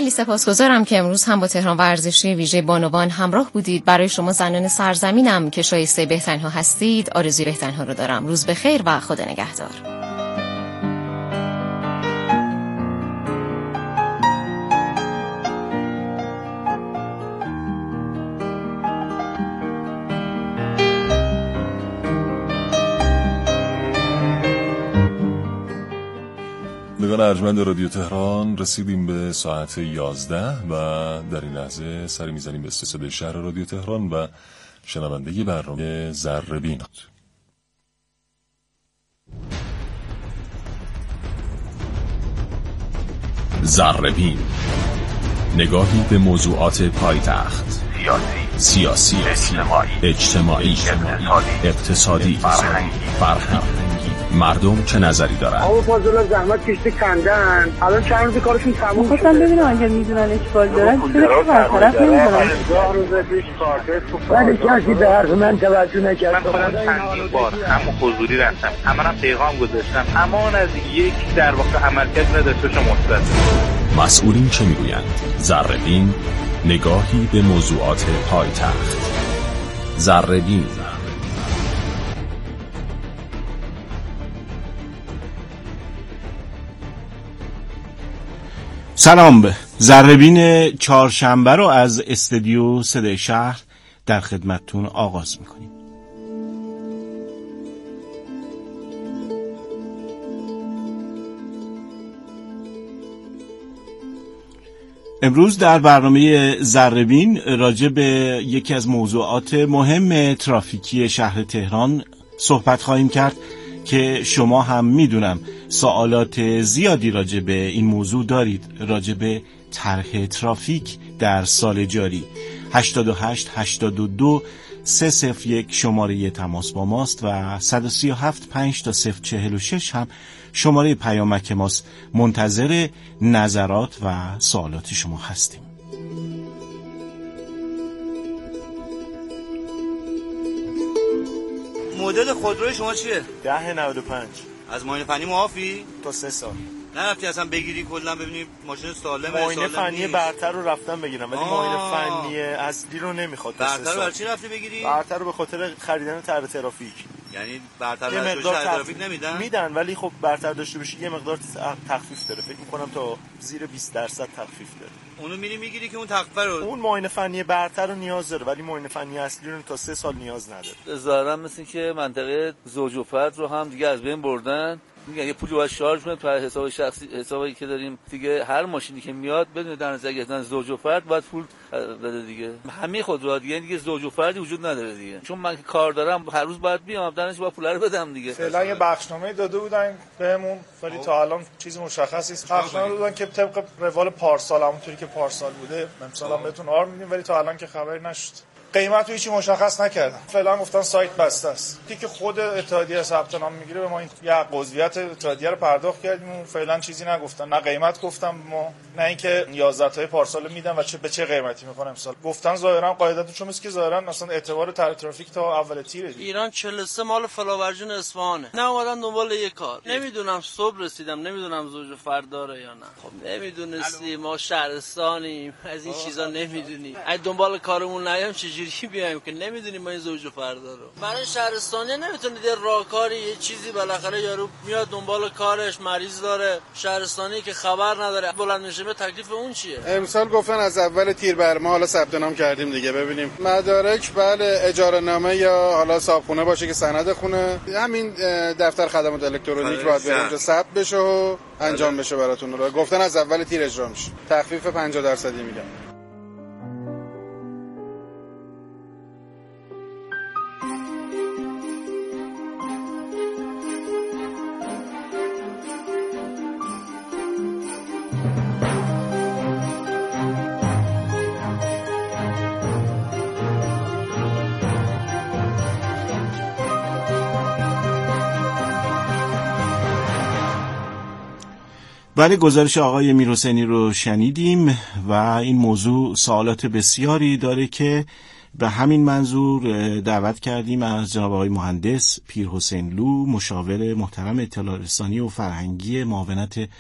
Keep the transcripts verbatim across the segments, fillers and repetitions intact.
خیلی سپاسگزارم که امروز هم با تهران ورزشی ویژه بانوان همراه بودید. برای شما زنان سرزمینم که شایسته بهترین‌ها هستید آرزوی بهترین‌ها رو دارم. روز بخیر و خدا نگهدار. شنوندگان ارجمند رادیو تهران، رسیدیم به ساعت یازده و در این لحظه سری میزنیم به استودیوی شهر رادیو تهران و شنونده برنامه ذره‌بین. ذره‌بین، نگاهی به موضوعات پایتخت، سیاسی، سیاسی، اجتماعی، اجتماعی، اقتصادی، اقتصادی، فرهنگی، فرهنگی، مردم چه نظری دارن؟ آقا فاضل زحمت کشته کندن، الان چند روز کارشون تموم شده. خواستم ببینم اگه میدونن اشکال دارن چرا برطرف نمیدونن؟ هزار روز پیش کارتر تو ولی کسی به حرف من توجه نکرد. من خودم چندین بار هم حضوری رفتم، هم منم پیغام گذاشتم، اما از یک در واقع عملکرد نداشته باشه مثبت. مسئولین چه میگویند؟ ذره‌بین، نگاهی به موضوعات پایتخت. ذره‌بین. سلام، به ذره‌بین چهارشنبه رو از استودیو صدای شهر در خدمتتون آغاز میکنیم. امروز در برنامه ذره‌بین راجع به یکی از موضوعات مهم ترافیکی شهر تهران صحبت خواهیم کرد که شما هم میدونم سوالات زیادی راجع به این موضوع دارید، راجع به طرح ترافیک در سال جاری. هشتاد و هشت هشتاد و دو سه صفر یک شماره تماس با ماست و صد و سی و هفت پنج تا صفر چهل و شش هم شماره پیامک ماست. منتظر نظرات و سوالات شما هستیم. مدل خودروی شما چیه؟ ده نود و پنج. از معاینه فنی معافی؟ تا سه سال. نرفتی اصلا بگیری کلا ببینی ماشین سالمه؟ معاینه فنی نیست. برتر رو رفتم بگیرم ولی معاینه فنی اصلی رو نمیخواد. برتر برای چی رفتی بگیری؟ برتر رو به خاطر خریدن طرح ترافیک. یعنی برتر برای طرح ترافیک نمیدن؟ میدن ولی خب برتر داشته باشی یه مقدار تخفیف داره. فکر می‌کنم تا زیر بیست درصد تخفیف داره. اونو میری میگیری که اون تخفیف رو اون معاینه فنی برتر رو نیاز داره ولی معاینه فنی اصلی رو تا سه سال نیاز نداره. ظاهرا مثل که منطقه زوج و فرد رو هم دیگه از بین بردن. میگن یه پولی باید شارژ کنیم تو حساب شخصی، حسابی که داریم دیگه. هر ماشینی که میاد بدون در نظر گرفتن زوج و فرد باید پول بده دیگه. همه خودروها دیگه دیگه زوج و فردی وجود نداره دیگه. چون من که کار دارم هر روز باید بیام درنش باید پول رو بدم دیگه. فعلا یه بخشنامه داده بودن بهمون ولی تا الان چیزی مشخص نیست. بخشنامه دادن که طبق روال پارسال همونطوری که پارسال بوده امسال هم بهتون آر میدیم ولی تا الان که خبری نشد. قیمت رو هیچی مشخص نکردن. فعلا گفتن سایت بسته است. که خود اتحادیه ثبت نام میگیره به ما این یه عضویت اتحادیه رو پرداخت کردیم و فعلا چیزی نگفتن. نه قیمت گفتم ما، نه اینکه یازده تای پارسال میدن و چه به چه قیمتی میکنن امسال. گفتن ظاهرا قاعدتون چون است که ظاهرا مثلا اعتبار طرح ترافیک تا اول تیره. ایران چهل و سه مال فلاورجون اصفهانه. نه اومدن دنبال یه کار. نمیدونم صبح رسیدم، نمیدونم زوج فرد داره یا نه. خب نمیدونستی ما شهرستانیم، از این چیزا نمیدونیم. اگه دنبال کارمون نیام چجوری بیایم که نمیدونیم ما این زوج فردا رو. برای شهرستانی نمیتونید یه راهکاری یه چیزی بالاخره یارو میاد دنبال کارش، مریض داره، شهرستانی که خبر نداره بلند میشه به تکلیف اون چیه؟ امسال گفتن از اول تیر بر ما حالا ثبت نام کردیم دیگه. ببینیم مدارک بله، اجاره نامه یا حالا صاحبخونه باشه که سند خونه، همین دفتر خدمات الکترونیک باید بره اونجا ثبت بشه و انجام بشه براتون. رو گفتن از اول تیر اجرا میشه. تخفیف پنجاه درصدی میدن. بله، گزارش آقای میرحسینی رو شنیدیم و این موضوع سوالات بسیاری داره که به همین منظور دعوت کردیم از جناب آقای مهندس پیرحسین لو، مشاور محترم اطلاع رسانی و فرهنگی معاونت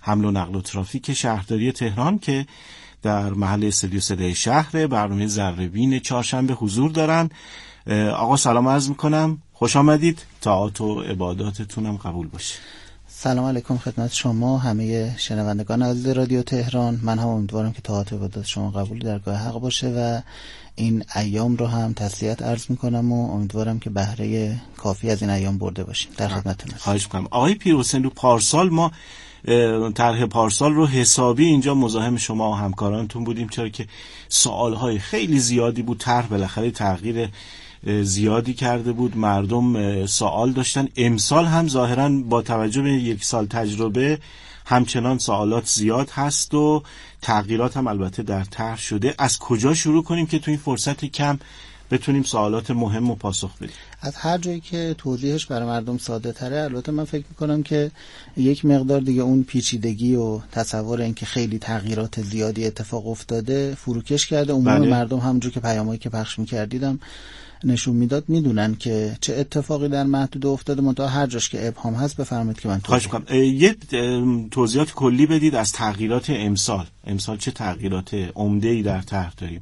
حمل و نقل و ترافیک شهرداری تهران که در محل استودیو صدای شهر برنامه ذره‌بین چهارشنبه حضور دارن. آقا سلام عرض میکنم، خوش آمدید. طاعات و عباداتتونم قبول باشه. سلام علیکم خدمت شما همه شنوندگان عزیز رادیو تهران. من هم امیدوارم که طاعات و عبادات شما قبول درگاه حق باشه و این ایام رو هم تسلیت عرض میکنم و امیدوارم که بهره کافی از این ایام برده باشیم. در خدمتتونم. خواهش میکنم. آقای پیرحسین، پارسال ما طرح پارسال رو حسابی اینجا مزاحم شما و همکارانتون بودیم، چرا که سوالهای خیلی زیادی بود. طرح بالاخره تغییر زیادی کرده بود، مردم سوال داشتن. امسال هم ظاهراً با توجه به یک سال تجربه همچنان سوالات زیاد هست و تغییرات هم البته در طرح شده. از کجا شروع کنیم که تو این فرصت کم بتونیم سوالات مهم و پاسخ بدیم؟ از هر جایی که توضیحش برای مردم ساده تره. البته من فکر میکنم که یک مقدار دیگه اون پیچیدگی و تصور این که خیلی تغییرات زیادی اتفاق افتاده فروکش کرده. عموم بله. مردم همونجور که پیامایی که پخش میکردیدم نشون میداد میدونن که چه اتفاقی در محدوده افتاده. منتها هر جاش که ابهام هست بفرمایید که من توضیح کنم. یه توضیحات کلی بدید از تغییرات امسال. امسال چه تغییرات عمده‌ای در طرح داریم؟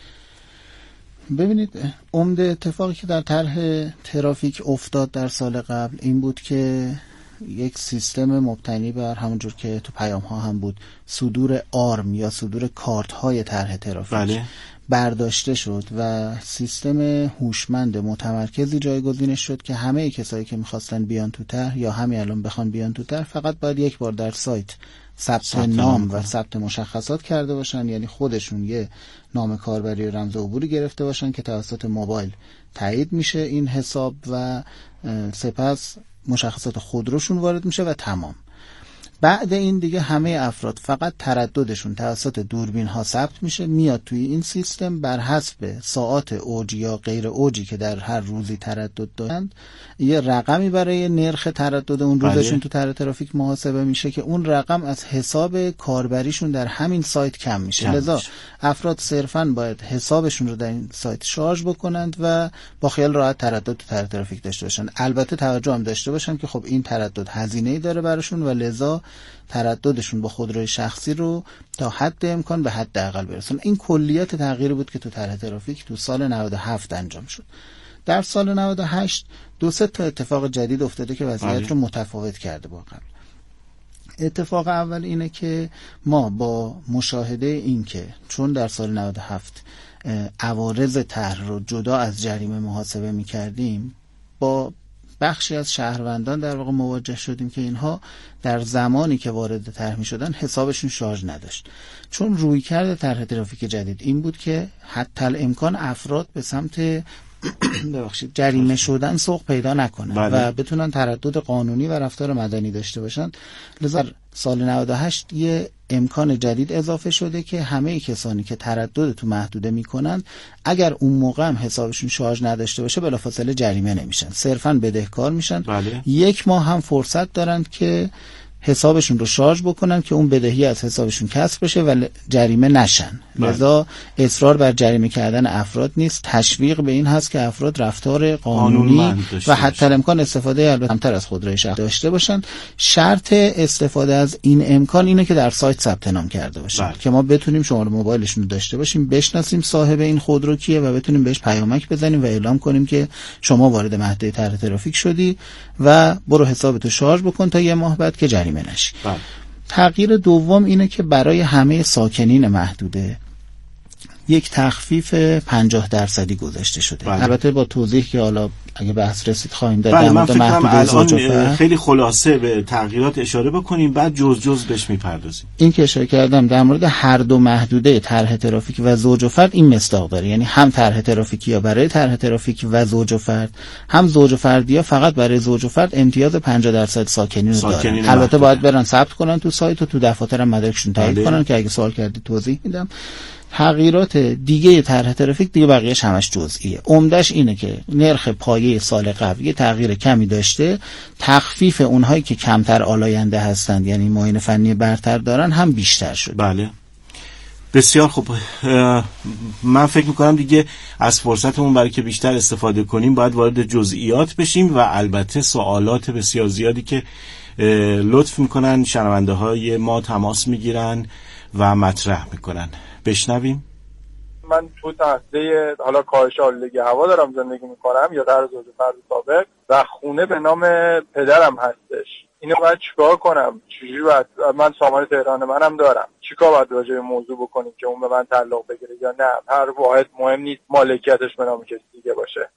ببینید، عمده اتفاقی که در طرح ترافیک افتاد در سال قبل این بود که یک سیستم مبتنی بر همونجور که تو پیام ها هم بود صدور آرم یا صدور کارت های طرح ترافیک بله. برداشته شد و سیستم هوشمند متمرکزی جایگزینش شد که همه کسایی که میخواستن بیان تو طرح یا همین الان بخوان بیان تو طرح فقط باید یک بار در سایت ثبت نام و ثبت مشخصات کرده باشن، یعنی خودشون یه نام کاربری و رمز عبوری گرفته باشن که توسط موبایل تایید میشه این حساب و سپس مشخصات خودروشون وارد میشه و تمام. بعد این دیگه همه افراد فقط ترددشون توسط دوربین ها ثبت میشه، میاد توی این سیستم بر حسب ساعات اوج یا غیر اوجی که در هر روزی تردد دارند یه رقمی برای نرخ تردد اون روزشون تو طرح ترافیک محاسبه میشه که اون رقم از حساب کاربریشون در همین سایت کم میشه. لذا افراد صرفاً باید حسابشون رو در این سایت شارژ بکنند و با خیال راحت تردد تو طرح ترافیک داشته باشن. البته توجه هم داشته باشن که خب این تردد هزینه‌ای داره براشون و لذا ترددشون با خودروی شخصی رو تا حد امکان به حد اقل برسون. این کلیت تغییری بود که تو طرح ترافیک تو سال نود و هفت انجام شد. در سال نود و هشت دو سه تا اتفاق جدید افتاده که وضعیت رو متفاوت کرده با قبل. اتفاق اول اینه که ما با مشاهده این که چون در سال نود و هفت عوارض طرح رو جدا از جریمه محاسبه می‌کردیم، با بخشی از شهروندان در واقع مواجه شدیم که اینها در زمانی که وارد طرح می‌شدن حسابشون شارژ نداشت. چون رویکرد طرح ترافیک جدید این بود که حتی الامکان افراد به سمت ببخشید جریمه شدن سوق پیدا نکنن بله. و بتونن تردد قانونی و رفتار مدنی داشته باشن. لذا سال نود و هشت یه امکان جدید اضافه شده که همه کسانی که تردد تو محدوده میکنن اگر اون موقع هم حسابشون شارژ نداشته باشه بلافاصله جریمه نمیشن، صرفاً بدهکار میشن بله. یک ماه هم فرصت دارن که حسابشون رو شارژ بکنن که اون بدهی از حسابشون کسر بشه و جریمه نشن. لذا اصرار بر جریمه کردن افراد نیست، تشویق به این هست که افراد رفتار قانونی و حتی امکان استفاده البته کمتر از خودروی شخصی داشته باشن. شرط استفاده از این امکان اینه که در سایت ثبت نام کرده باشن بله. که ما بتونیم شماره موبایلشون رو داشته باشیم، بشناسیم صاحب این خودرو کیه و بتونیم بهش پیامک بزنیم و اعلام کنیم که شما وارد محدوده طرح ترافیک شدی و برو حسابتو شارژ بکن تا یه ماه بعد که جریمه نشی. بله. تغییر دوم اینه که برای همه ساکنین محدوده یک تخفیف پنجاه درصدی گذاشته شده. بله. البته با توضیح که حالا اگه بحث رسید خواهیم داد. بله، من فکر کنم الان خیلی خلاصه به تغییرات اشاره بکنیم بعد جز جز بهش میپردازیم. این که اشاره کردم در مورد هر دو محدوده طرح ترافیک و زوج و فرد این مصداق داره، یعنی هم طرح ترافیکی ها برای طرح ترافیک و زوج و فرد، هم زوج و فردی ها فقط برای زوج و فرد امتیاز پنجاه درصد ساکنین رو دارن. البته باید برن ثبت کنن تو سایت و تو دفاتر مدارکشون تایید کنن که اگه سوال کردید توضیح میدم. تغییرات دیگه طرح ترافیک دیگه بقیه‌اش همش جزئیه. عمدش اینه که نرخ پایه سال قبل یه تغییر کمی داشته، تخفیف اونهایی که کمتر آلاینده هستند یعنی معاینه فنی برتر دارن هم بیشتر شد. بله بسیار خوب. من فکر میکنم دیگه از فرصتمون برای که بیشتر استفاده کنیم باید وارد جزئیات بشیم و البته سوالات بسیار زیادی که لطف میکنن شنونده های ما تماس میگیرن و مطرح میکنن. بشنویم. من تو تحته حالا کاهش آلودگی هوا دارم زندگی میکنم یا در زوج فرد سابق و خونه به نام پدرم هستش. اینو باید چیکار کنم؟ چجوری باید؟ من سامان تهران منم دارم. چیکار باید راجع به موضوع بکنیم که اون به من تعلق بگیره یا نه؟ هر واحد مهم نیست مالکیتش به نام کسی دیگه باشه.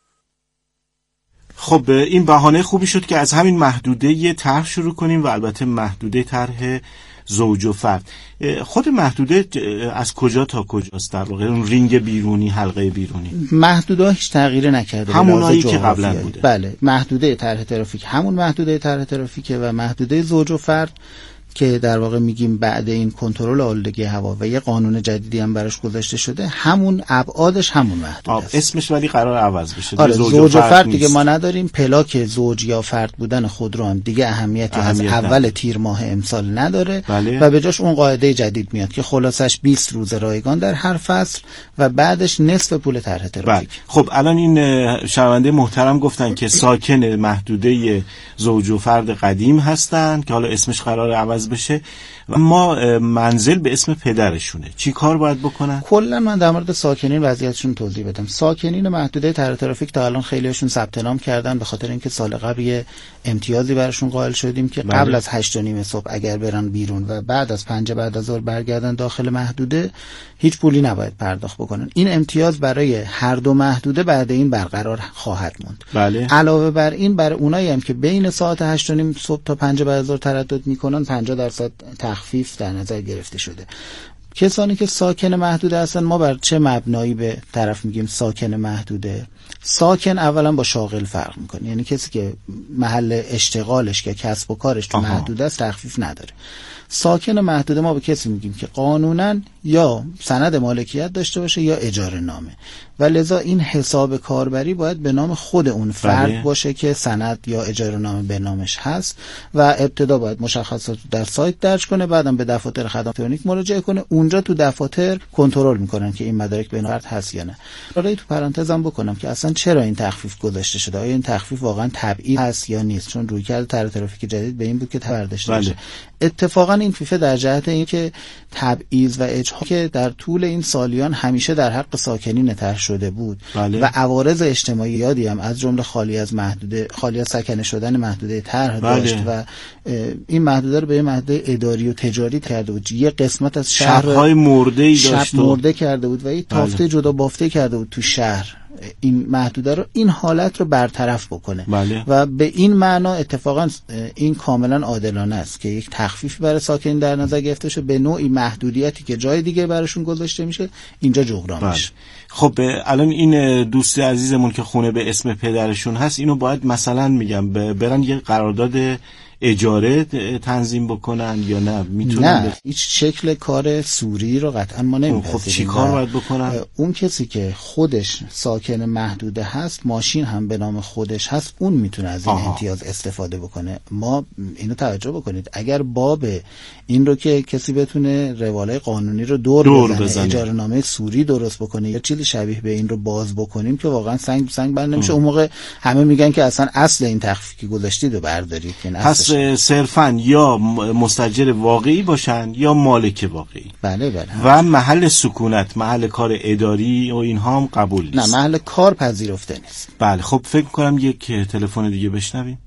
خب این بهانه خوبی شد که از همین محدوده یه طرح شروع کنیم و البته محدوده طرح زوج و فرد. خود محدوده از کجا تا کجاست در واقع؟ اون رینگ بیرونی، حلقه بیرونی محدوده هیچ تغییری نکرده، همونایی که قبلا بوده. بله، محدوده طرح ترافیک همون محدوده طرح ترافیکه و محدوده زوج و فرد که در واقع میگیم بعد این کنترل آلودگی هوا و یه قانون جدیدی هم براش گذاشته شده، همون ابعادش همون محدوده است. اسمش ولی قرار عوض بشه. آره، زوج, زوج و فرد, فرد دیگه ما نداریم. پلاک زوج یا فرد بودن خودروان دیگه اهمیتی از اول نه. تیر ماه امسال نداره. بله. و به جاش اون قاعده جدید میاد که خلاصش بیست روز رایگان در هر فصل و بعدش نصف پول طرح ترافیک. بله. خب الان این شنونده محترم گفتن که ساکن محدوده زوج و فرد قدیم هستن که حالا اسمش قرار عوض بشه و ما منزل به اسم پدرشونه. چی کار باید بکنن؟ کلا من در مورد ساکنین وضعیتشون توضیح بدم. ساکنین محدوده طرح ترافیک تا الان خیلیشون ثبت نام کردن به خاطر اینکه سال قبل امتیازی براشون قائل شدیم که قبل از هشت و نیم صبح اگر برن بیرون و بعد از پنج بعد از ظهر برگردن داخل محدوده هیچ پولی نباید پرداخت بکنن. این امتیاز برای هر دو محدوده بعد این برقرار خواهد موند. بله. علاوه بر این برای اونایی هم که بین ساعت هشت و نیم صبح تا پنج بعد از ظهر تردد میکنن پنجاه درصد تخفیف در نظر گرفته شده. کسانی که ساکن محدوده هستن ما بر چه مبنایی به طرف میگیم ساکن محدوده؟ ساکن اولا با شاغل فرق میکنه، یعنی کسی که محل اشتغالش که کسب و کارش تو محدوده است تخفیف نداره. ساکن محدوده ما به کسی میگیم که قانونا یا سند مالکیت داشته باشه یا اجاره نامه و لذا این حساب کاربری باید به نام خود اون فرد بله. باشه که سند یا اجاره نامه به نامش هست و ابتدا باید مشخصات در سایت درج کنه، بعدم به دفاتر خدمات الکترونیک مراجعه کنه. اونجا تو دفتر کنترل میکنن که این مدارک به نام فرد هست یا نه. حالا تو پرانتزم بکنم که اصلا چرا این تخفیف گذاشته شده؟ آیا این تخفیف واقعا تبعیض هست یا نیست؟ چون رویکرد طرح ترافیک جدید به این بود که برداشته بشه. اتفاقا این فیفه در جهت این که تبعیض و اجحاف که در طول این سالیان همیشه در حق ساکنین طرح شده بود بله. و عوارض اجتماعی یادی هم از جمله خالی از محدوده خالی از سکنه شدن محدوده طرح بله. داشت و این محدوده رو به محدوده اداری و تجاری کرده بود. یه قسمت از شهر شب‌های مرده‌ای داشت شب مرده کرده بود و این تافته بله. جدا بافته کرده بود تو شهر. این محدوده رو این حالت رو برطرف بکنه بله. و به این معنا اتفاقا این کاملا عادلانه است که یک تخفیف برای ساکنین در نظر گرفته شه به نوعی محدودیتی که جای دیگه براشون گذاشته میشه اینجا جبران میشه. خب الان این دوست عزیزمون که خونه به اسم پدرشون هست اینو باید مثلا میگم برن یه قرارداد اجاره تنظیم بکنن یا نه میتونن؟ نه، هیچ شکل کار سوری رو قطعا ما نمیپذیریم. خب چی کار باید بکنن؟ اون کسی که خودش ساکن محدوده هست، ماشین هم به نام خودش هست، اون میتونه از این آها. امتیاز استفاده بکنه. ما اینو توجه بکنید، اگر باب این رو که کسی بتونه روالای قانونی رو دور, دور بزنه, بزنه. اجاره نامه سوری درست بکنه یا چیزی شبیه به این رو باز بکنیم که واقعا سنگ سنگ بند نمیشه. اون موقع همه میگن که اصلا اصل این تخفیفی گذاشتید رو بردارید. پس صرفاً یا مستاجر واقعی باشن یا مالک واقعی. بله بله. و محل سکونت، محل کار اداری و اینها هم قبول نیست. نه، محل کار پذیرفته نیست. بله. خب فکر کنم یک تلفن دیگه بشنویم.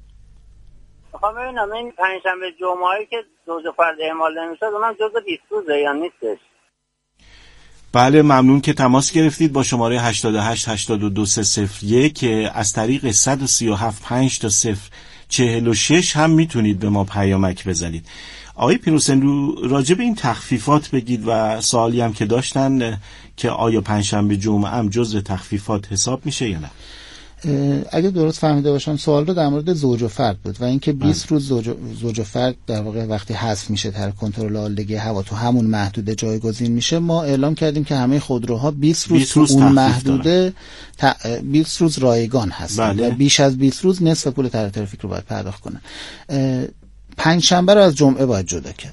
میخوام ببینم این پنجشنبه جمعه‌ای که زوج و فرد اعمال نمیشه اونم جزء بیست روزه یا نیستش؟ بله، ممنون که تماس گرفتید با شماره هشتاد و هشت هشتاد و دو سه صفر یک که از طریق صد و سی و هفت پنج تا صفر چهل و شش هم میتونید به ما پیامک بزنید. آقای پیروسندو راجع به این تخفیفات بگید و سوالی هم که داشتن که آیا پنجشنبه جمعه هم جزء تخفیفات حساب میشه یا نه؟ اگه درست فهمیده باشم سوال رو در مورد زوج و فرد بود و اینکه بیست روز زوج, زوج و فرد در واقع وقتی حذف میشه در کنترل آلودگی هوا تو همون محدوده جایگزین میشه. ما اعلام کردیم که همه خودروها بیست روز, بیست روز تو اون محدوده ت... بیست روز رایگان هستن بله. و بیش از بیست روز نصف پول طرح ترافیک رو باید پرداخت کنن. پنج شنبه رو از جمعه باید جدا کرد.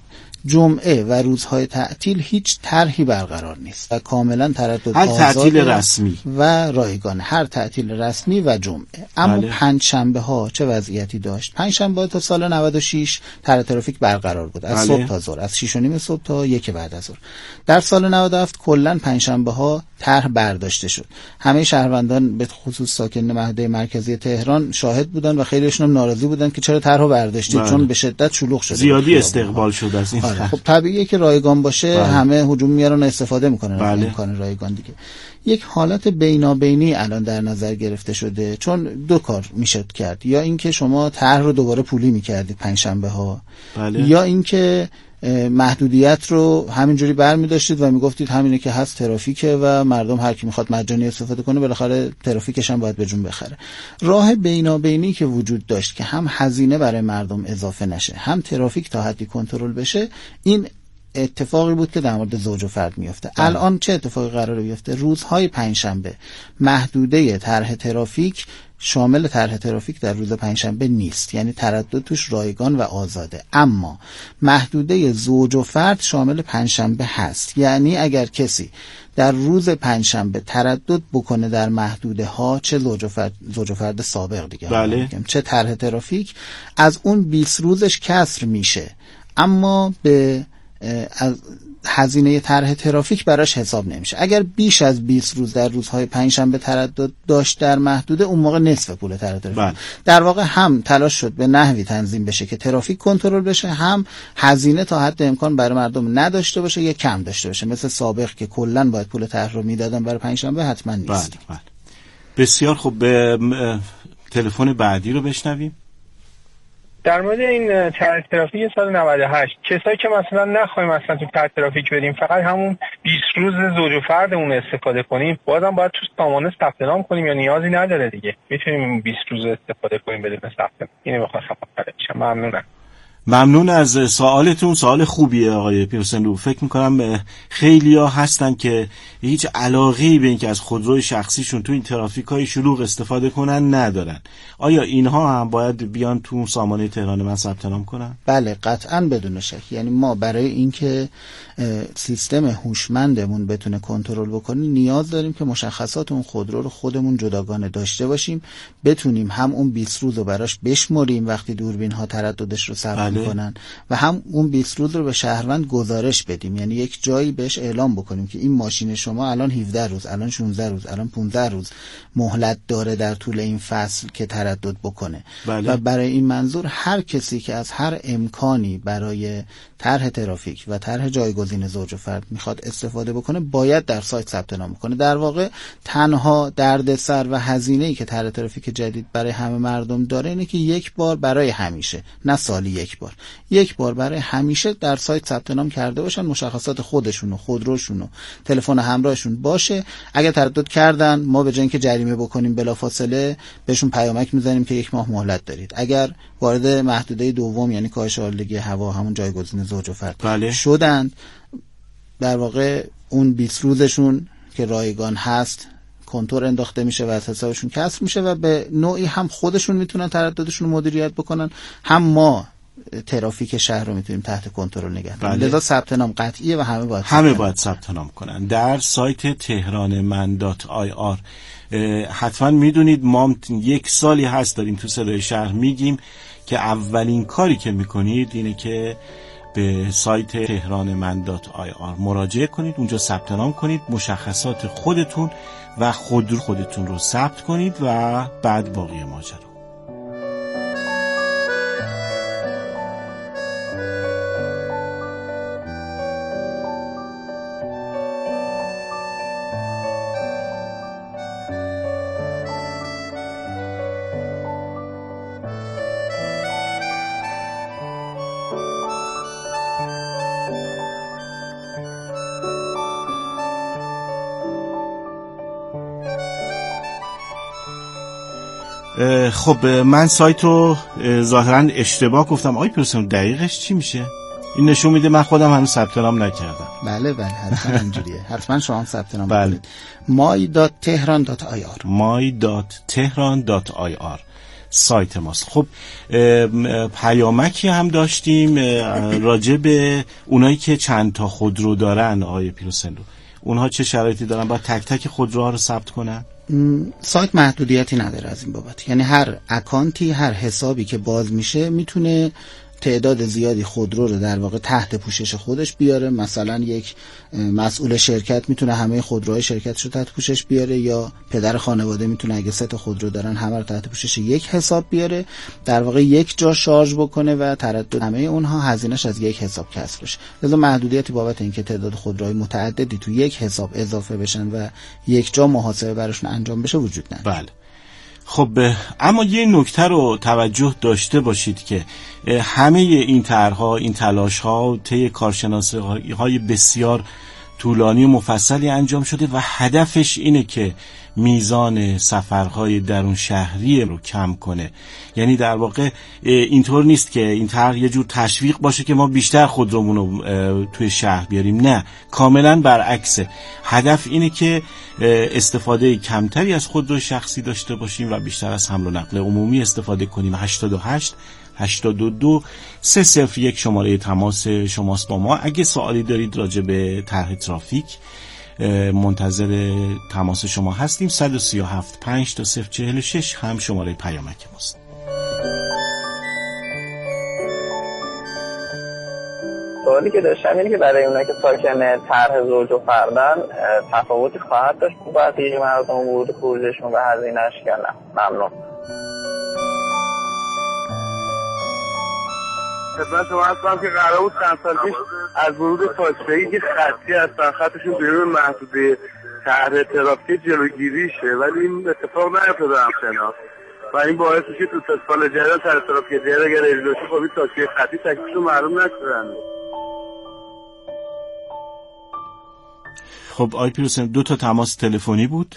جمعه و روزهای تعطیل هیچ طرحی برقرار نیست و کاملا تردد هر آزاد تعطیل رسمی و رایگان، هر تعطیل رسمی و جمعه. اما بله. پنج شنبه ها چه وضعیتی داشت؟ پنج شنبه تا سال نود و شش طرح ترافیک برقرار بود، از بله. صبح تا ظهر، از شش و نیم صبح تا یک بعد از ظهر. در سال نود و هفت کلا پنج شنبه ها طرح برداشته شد. همه شهروندان به خصوص ساکنان محدوده مرکزی تهران شاهد بودن و خیلیشون هم ناراضی بودن که چرا طرحو برداشتید، بله. چون به شدت شلوغ شده، زیادی استقبال شد از این. آره. خب طبیعیه که رایگان باشه بله. همه هجوم میارن و استفاده میکنن از بله. امکان رایگان دیگه. یک حالت بینابینی الان در نظر گرفته شده، چون دو کار میشد کرد، یا اینکه شما طرح رو دوباره پولی میکردید پنجشنبه ها، بله. یا اینکه محدودیت رو همینجوری برمی‌داشتید و میگفتید همینه که هست ترافیکه و مردم هر کی میخواد مجانی استفاده کنه بالاخره ترافیکش هم باید به جون بخره. راه بینابینی که وجود داشت که هم هزینه برای مردم اضافه نشه، هم ترافیک تا حدی کنترل بشه، این اتفاقی بود که در مورد زوج و فرد میفته. الان چه اتفاقی قراره بیفته؟ روزهای پنجشنبه محدوده طرح ترافیک شامل طرح ترافیک در روز پنجشنبه نیست، یعنی تردد توش رایگان و آزاده. اما محدوده زوج و فرد شامل پنجشنبه هست، یعنی اگر کسی در روز پنجشنبه تردد بکنه در محدوده ها، چه زوج و فرد, زوج و فرد سابق دیگه بله. چه طرح ترافیک، از اون بیست روزش کسر میشه، اما به از هزینه طرح ترافیک براش حساب نمیشه. اگر بیش از بیست روز در روزهای پنجشنبه تردد داشت در محدوده، اون موقع نصف پول طرح ترافیک. بله. در واقع هم تلاش شد به نحوی تنظیم بشه که ترافیک کنترل بشه، هم هزینه تا حد امکان برای مردم نداشته باشه یا کم داشته باشه، مثل سابق که کلا باید پول طرح رو میدادن برای پنجشنبه حتما نیست. بله. بله. بسیار خوب، به تلفن بعدی رو بشنویم. در مورد این طرح ترافیک سال نود و هشت، کسایی که مثلا نخوایم اصلا تو طرح ترافیک بریم، فقط همون بیست روز زوج و فردمون استفاده کنیم، بازم باید تو سامانه ثبت نام کنیم یا نیازی نداره دیگه، میتونیم بیست روز استفاده کنیم بدون ثبت نام. اینو می‌خواستم مطلع بشم. ممنونم. ممنون از سوالتون، سوال خوبیه آقای پیرسنلو. فکر میکنم خیلیا هستن که هیچ علاقه‌ای به اینکه از خودروی شخصیشون تو این ترافیک‌های شلوغ استفاده کنن ندارن. آیا اینها هم باید بیان تو سامانه تهران من ثبت نام کنن؟ بله قطعاً بدون شک. یعنی ما برای اینکه سیستم هوشمندمون بتونه کنترل بکنه نیاز داریم که مشخصات اون خودرو رو خودمون جداگانه داشته باشیم، بتونیم هم اون بیست روز رو براش بشمریم وقتی دوربین‌ها ترددش رو ثبت کنن و هم اون بیست روز رو به شهروند گزارش بدیم، یعنی یک جایی بهش اعلام بکنیم که این ماشین شما الان هفده روز، الان شانزده روز، الان پانزده روز مهلت داره در طول این فصل که تردد بکنه. بله. و برای این منظور هر کسی که از هر امکانی برای طرح ترافیک و طرح جایگزین زوج و فرد میخواد استفاده بکنه باید در سایت ثبت نام کنه. در واقع تنها دردسر و هزینه‌ای که طرح ترافیک جدید برای همه مردم داره اینه که یک بار برای همیشه، نه سالی یک بار، یک بار برای همیشه در سایت ثبت نام کرده باشن، مشخصات خودشون و خودروشون و تلفن همراهشون باشه. اگر تردد کردن ما به جای اینکه جریمه بکنیم بلافاصله بهشون پیامک میزنیم که یک ماه مهلت دارید. اگر وارد محدوده دوم یعنی کاهش آلودگی هوا، همون جایگزین زوج و فرد بله. شدند، در واقع اون بیست روزشون که رایگان هست کنتور انداخته میشه و از حسابشون کسر میشه و به نوعی هم خودشون میتونن ترددشون رو مدیریت بکنن، هم ما ترافیک شهر رو میتونیم تحت کنترل نگه داریم. لذا ثبت نام قطعیه و همه باید همه باید ثبت نام کنن. در سایت تهران من دات آی آر حتما میدونید ما یک سالی هست داریم تو صدای شهر میگیم که اولین کاری که میکنید اینه که به سایت تهران من دات آی آر مراجعه کنید، اونجا ثبت نام کنید، مشخصات خودتون و خودرو خودتون رو ثبت کنید و بعد باقی ماجرا. خب من سایت رو ظاهرا اشتباه گفتم. آی پرسون دقیقش چی میشه؟ این نشون میده من خودم هنوز ثبت نام نکردم. بله بله حتما اینجوریه. حتما شما هم ثبت نام کنید. my dot tehran dot i r my dot tehran dot i r سایت ماست. خب پیامکی هم داشتیم راجع به اونایی که چند تا خودرو دارن. آقای پیروسندو، اونها چه شرایطی دارن؟ باید تک تک خودروها رو ثبت کنن؟ سایت محدودیتی نداره از این بابت، یعنی هر اکانتی، هر حسابی که باز میشه میتونه تعداد زیادی خودرو رو در واقع تحت پوشش خودش بیاره. مثلا یک مسئول شرکت میتونه همه خودروهای شرکتش رو تحت پوشش بیاره، یا پدر خانواده میتونه اگه سه تا خودرو دارن همه رو تحت پوشش یک حساب بیاره، در واقع یک جا شارژ بکنه و تردد همه اونها هزینه‌اش از یک حساب کسب بشه. لذا محدودیتی بابت اینکه تعداد خودروهای متعددی تو یک حساب اضافه بشن و یک جا محاسبه براشون انجام بشه وجود نداره. بله. خب اما یه نکته رو توجه داشته باشید که همه این طرح‌ها، این تلاش‌ها طی کارشناسی‌های بسیار طولانی و مفصلی انجام شده و هدفش اینه که میزان سفرهای درون شهری رو کم کنه. یعنی در واقع اینطور نیست که این طرح یه جور تشویق باشه که ما بیشتر خودرومون رو توی شهر بیاریم، نه، کاملا برعکسه. هدف اینه که استفاده کمتری از خودرو شخصی داشته باشیم و بیشتر از حمل و نقل عمومی استفاده کنیم. هشتاد و هشت هشتاد و دو سه صفر یک شماره تماس شماست با ما. اگه سوالی دارید راجع به طرح ترافیک منتظر تماس شما هستیم. صد و سی و هفت پنج تا صفر چهل و شش هم شماره پیامک ماست. سوالی که داشتم اینه که برای اونایی که ساکن طرح زوج و فردن تفاوتی خواهد داشت تو بقیه مردم ورود خروجشون و هزینه‌اش یا نه؟ ممنون. خدمت شما هستم که قرار بود چند سال پیش از ورود فاصله‌ای که خطی هستن خطشون بیرون محدوده طرح ترافیک جلوگیری شه، ولی این اتفاق نیفتاده همچنان و این باعث میشه تو سال جدید طرح ترافیک جدید اگر اجرا شه خب این تاکسی خطی تکلیفشون معلوم نکنن. خب آقای پیروسن، دو تا تماس تلفنی بود،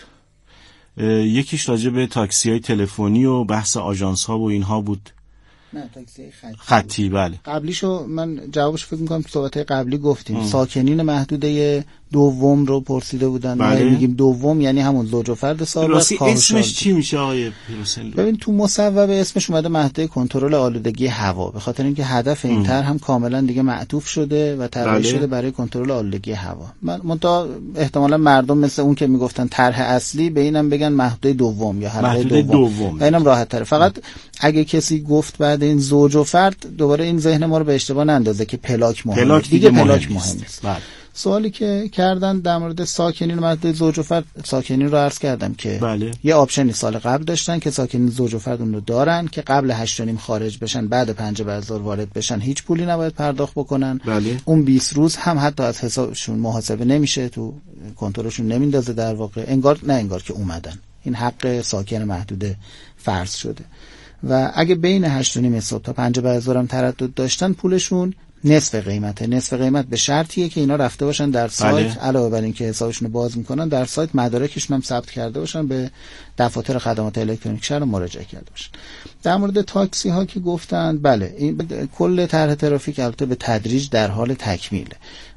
یکیش راجع به تاکسی های تلفنی و بحث آژانس ها و اینها بود. نه، تاکسی خطی. خطی بله. قبلیشو من جوابش فکر می‌کنم تو صحبت قبلی گفتیم. ام. ساکنین محدوده دوم رو پرسیده بودن. بله. میگیم دوم یعنی همون زوج و فرد سابق. اسمش چی میشه آقای پیروسلو؟ ببین تو مصوبه اسمش اومده محدوده کنترل آلودگی هوا، به خاطر اینکه هدف این طرح هم کاملا دیگه معطوف شده و طراحی بله. شده برای کنترل آلودگی هوا. من منتها احتمالاً مردم مثل اون که میگفتن طرح اصلی به اینم بگن محدوده دوم یا حلقه دوم. دوم. اینم راحت تره. فقط اگه کسی گفت بعد این زوج و فرد، دوباره این ذهن ما رو به اشتباه نندازه که پلاک مهمه. پلاک دیگه, دیگه پلاک مهم نیست. بله. سوالی که کردن در مورد ساکنین محدوده زوج و فرد، ساکنین رو عرض کردم که بله. یه آپشنی سال قبل داشتن که ساکنین زوج و فرد اون رو دارن که قبل هشت و نیم خارج بشن، بعد پنج بازار وارد بشن، هیچ پولی نباید پرداخت بکنن. بله. اون بیست روز هم حتی از حسابشون محاسبه نمیشه، تو کنترلشون نمیندازه، در واقع انگار نه انگار که اومدن. این حق ساکن محدوده فرض شده و اگه بین هشت و نیم صبح تا پنج بازار هم تردد داشتن، پولشون نصف قیمته. نصف قیمت به شرطیه که اینا رفته باشن در سایت، علاوه بر این که حسابشون رو باز میکنن در سایت مدارکشون هم ثبت کرده باشن، به دفاتر خدمات الکترونیک شهر مراجعه کرده باشن. در مورد تاکسی ها که گفتن، بله این کل طرح ترافیک البته به تدریج در حال تکمیله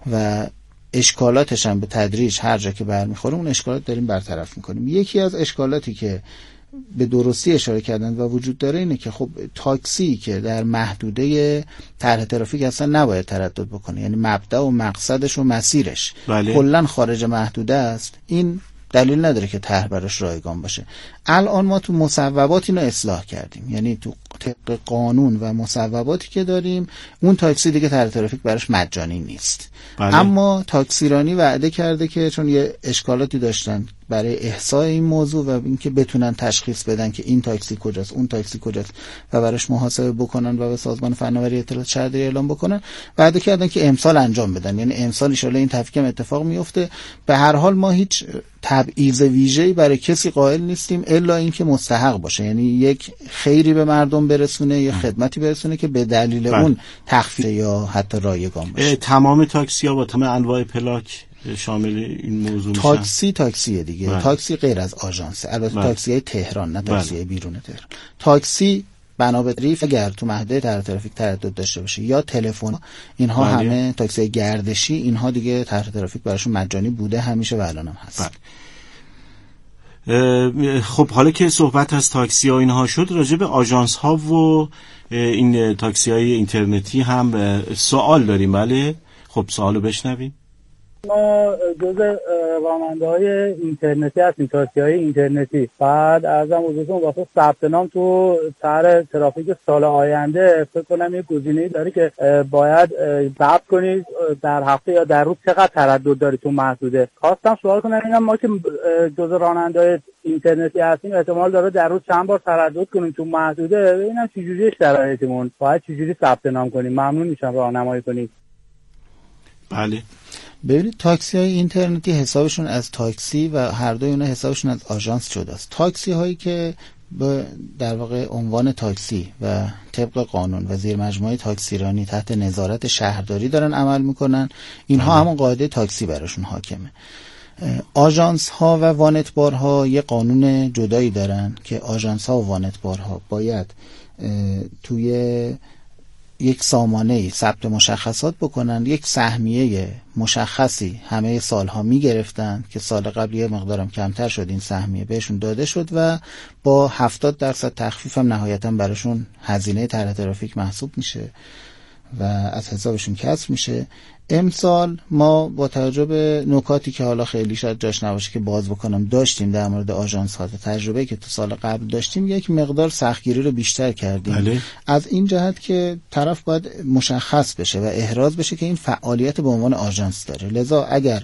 و اشکالاتش هم به تدریج هر جا که برمیخوره اون اشکالات داریم برطرف میکنیم. یکی از اشکالاتی که به درستی اشاره کردن و وجود داره اینه که خب تاکسی که در محدوده طرح ترافیک اصلا نباید تردد بکنه، یعنی مبدا و مقصدش و مسیرش بله. کلا خارج محدوده است، این دلیل نداره که طرح براش رایگان باشه. الان ما تو مصوبات اینو اصلاح کردیم، یعنی تو طبق قانون و مصوباتی که داریم اون تاکسی دیگه طرح ترافیک براش مجانی نیست. بله. اما تاکسیرانی وعده کرده که چون یه اشکالاتی داشتن برای احصای این موضوع و اینکه بتونن تشخیص بدن که این تاکسی کجاست اون تاکسی کجاست و براش محاسبه بکنن و به سازمان فناوری اطلاعات شهرداری اعلام بکنن، وعده کردن که امسال انجام بدن. یعنی امسال ان شاءالله این تفکیک هم اتفاق میفته. به هر حال ما هیچ تبعیض ویژه‌ای برای کسی قائل نیستیم الا اینکه مستحق باشه، یعنی یک خیری به مردم برسونه یا خدمتی برسونه که به دلیل بله. اون تخفیف یا حتی رایگان باشه. تمام تاکسی‌ها با تمام انواع پلاک شامل این موضوع میشن. تاکسی تاکسیه دیگه بله. تاکسی غیر از آژانس، البته بله. تاکسی های تهران نه تاکسی های بیرون تهران. تاکسی بنابر ریف اگر تو محدوده طرح ترافیک تردد داشته باشه یا تلفن، اینها بله. همه تاکسی گردشی، اینها دیگه طرح ترافیک براشون مجانی بوده همیشه و الان هم هست. خب حالا که صحبت از تاکسی ها اینها شد، راجع به آژانس ها و این تاکسی های اینترنتی هم سوال داریم. بله خب سوالو بشنویم. ما جزء راننده های اینترنتی هستیم، تاکسی های اینترنتی. بعد ارزم حضورتون واسه ثبت نام تو طرح ترافیک سال آینده فکر کنم یه گزینه‌ای داره که باید ثبت کنید در هفته یا در روز چقدر تردد داری تو محدوده. خواستم سوال کنم اینم ما که جزء راننده های اینترنتی هستیم احتمال داره در روز چند بار تردد کنیم تو محدوده، ببینم چجوری شرایطمون، باید چجوری ثبت نام کنیم. ممنون میشم راهنمایی کنید. بله ببینید تاکسی های اینترنتی حسابشون از تاکسی و هر دوی اونها حسابشون از آژانس جدا است. تاکسی هایی که در واقع عنوان تاکسی و طبق قانون و زیر مجموعه تاکسیرانی تحت نظارت شهرداری دارن عمل میکنن، اینها همون قاعده تاکسی براشون حاکمه. آژانس ها و وانتبارها یه قانون جدایی دارن که آژانس ها و وانتبارها باید توی یک سامانه‌ای ثبت مشخصات بکنن، یک سهمیه مشخصی همه سالها میگرفتن که سال قبل یه مقدارم کمتر شد این سهمیه بهشون داده شد و با هفتاد درصد تخفیف هم نهایتاً براشون هزینه طرح ترافیک محسوب میشه و از حسابشون کسر میشه. امسال ما با توجه به نکاتی که حالا خیلی شاید جاش نباشه که باز بکنم داشتیم در مورد آژانس ها، تجربه که تو سال قبل داشتیم، یک مقدار سختگیری رو بیشتر کردیم. بله. از این جهت که طرف باید مشخص بشه و احراز بشه که این فعالیت به عنوان آژانس داره، لذا اگر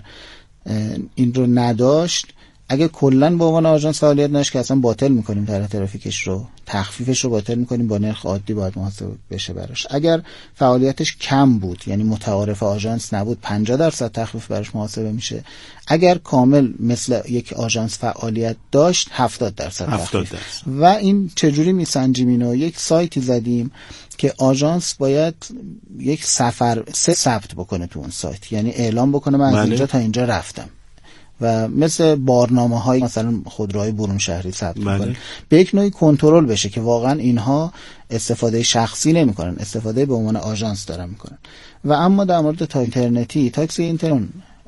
این رو نداشت، اگه کلا به عنوان آژانس فعالیت نشه که اصلا باطل میکنیم طرح ترافیکش رو، تخفیفش رو باطل میکنیم، با نرخ عادی باید محاسبه بشه براش. اگر فعالیتش کم بود یعنی متعارف آژانس نبود، پنجاه درصد تخفیف براش محاسبه میشه. اگر کامل مثل یک آژانس فعالیت داشت، هفتاد درصد تخفیف. و این چجوری میسنجیم اینو؟ یک سایتی زدیم که آژانس باید یک سفر سه ثبت بکنه تو اون سایت، یعنی اعلام بکنه من از اینجا تا اینجا رفتم، و مثل بارنامه های مثلا خودروهای برون شهری ثبت می‌کنن، به یک نوعی کنترل بشه که واقعا اینها استفاده شخصی نمی‌کنن، استفاده به عنوان آژانس دارن می‌کنن. و اما در مورد تا اینترنتی، تاکسی اینترنت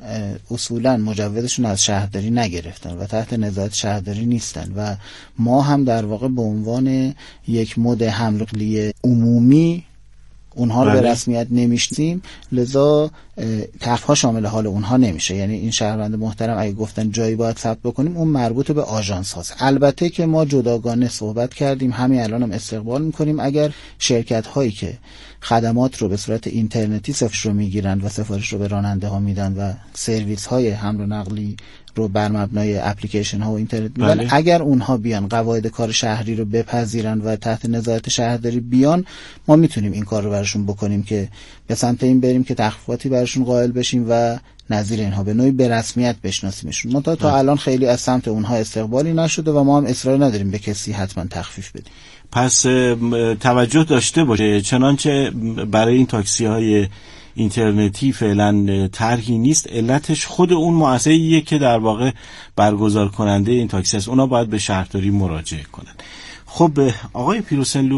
اصولا مجوزشون از شهرداری نگرفتن و تحت نظارت شهرداری نیستن و ما هم در واقع به عنوان یک مد حمل و نقل عمومی اونها رو به رسمیت نمیشتیم، لذا تخفیف‌ها شامل حال اونها نمیشه. یعنی این شهروند محترم اگه گفتن جایی باید ثبت بکنیم، اون مربوط به آژانس هاست. البته که ما جداگانه صحبت کردیم، همین الان هم استقبال میکنیم اگر شرکت هایی که خدمات رو به صورت اینترنتی سفارش رو میگیرن و سفارش رو به راننده ها میدن و سرویس های حمل و نقلی رو بر مبنای اپلیکیشن ها و اینترنت میدن، بله. اگر اونها بیان قواعد کار شهری رو بپذیرن و تحت نظارت شهرداری بیان، ما میتونیم این کار رو براشون بکنیم که به سمت این بریم که تخفیفاتی براشون قائل بشیم و نظیر اینها به نوعی به رسمیت بشناسیمشون. منتها تا الان خیلی از سمت اونها استقبالی نشده و ما هم اصرار نداریم به کسی حتما تخفیف بدیم. پس توجه داشته باشه، چنانچه برای این تاکسی های اینترنتی فعلا طرحی نیست، علتش خود اون مؤسسه‌ایه که در واقع برگزار کننده این تاکسی است، اونا باید به شهرداری مراجعه کنن. خب آقای پیروسنلو،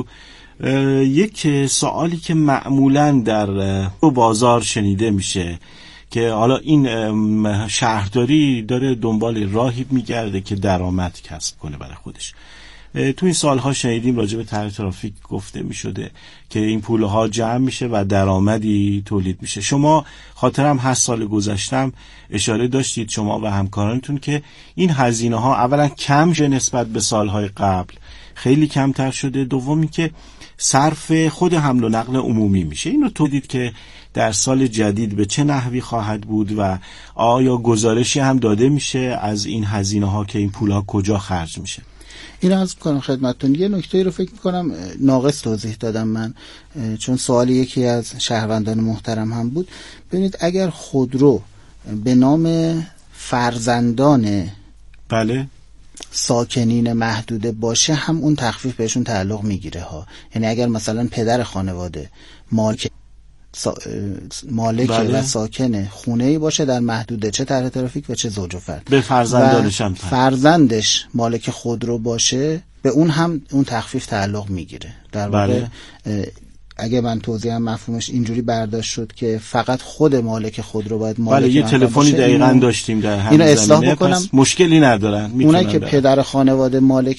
یک سوالی که معمولا در بازار شنیده میشه که حالا این شهرداری داره دنبال راهی میگرده که درآمد کسب کنه برای خودش. تو این سالها شنیدیم راجع به طرح ترافیک گفته می شده که این پولها جمع میشه و درآمدی تولید میشه. شما خاطرم هست سال گذشتم اشاره داشتید شما و همکارانتون که این هزینه ها اولا کم شده نسبت به سالهای قبل، خیلی کمتر شده، دومی که صرف خود حمل و نقل عمومی میشه. اینو تو دید که در سال جدید به چه نحوی خواهد بود و آیا گزارشی هم داده میشه از این هزینه ها که این پولها کجا خرج میشه؟ این رو عرض کنم خدمتتون. یه نکته رو فکر میکنم ناقص توضیح دادم من، چون سوال یکی از شهروندان محترم هم بود. ببینید اگر خودرو به نام فرزندان بله ساکنین محدوده باشه، هم اون تخفیف بهشون تعلق میگیره ها. یعنی اگر مثلا پدر خانواده مالک سا... مالک بله. و ساکن خونه‌ای باشه در محدوده، چه طرح ترافیک و چه زوج و فرد، به فرزندانش هم فرزندش مالک خودرو باشه، به اون هم اون تخفیف تعلق میگیره. در واقع بله. اگه من توضیحم مفهومش اینجوری برداشت شد که فقط خود مالک خودرو باید مالک بله، یه تلفنی دقیقاً داشتیم در همین اینو اصلاح بکنم، مشکلی ندارن. اونایی که پدر خانواده مالک